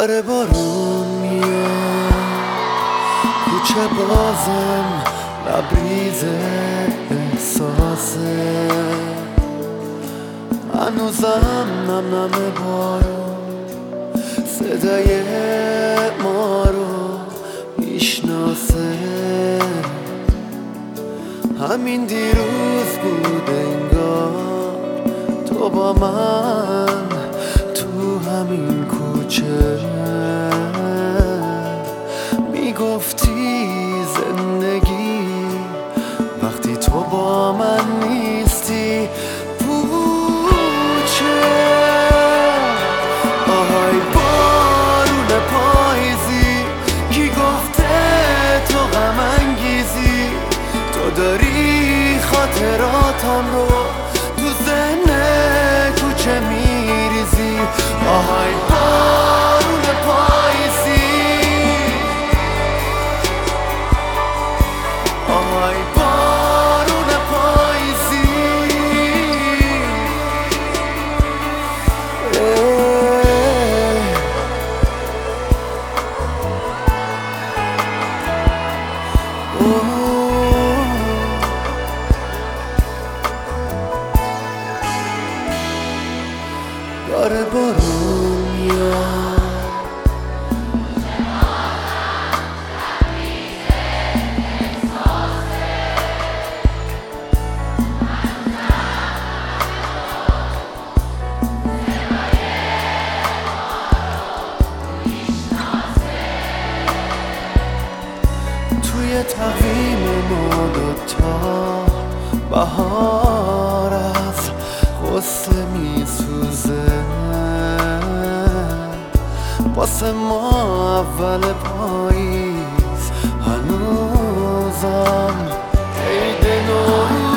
داره بارون میاد، کوچه بازم لبریزه احساسه، هنوزم نم نم بارون صدای ما رو میشناسه. همین دیروز بود انگار تو با من تو همین کوچه میگفتی زندگی وقتی تو با من نیستی پوچه. آهای بارون پاییزی کی گفته تو غم انگیزی، تو داری خاطراتم رو تو ذهن کوچه میریزی. آهای بارون پاییزی، آهای بارون پاییزی. داره بارون میاد، توی تقویم ما دوتا بهار از غصه میسوزه، واسه ما اول پاییز هنوزم عید نوروز.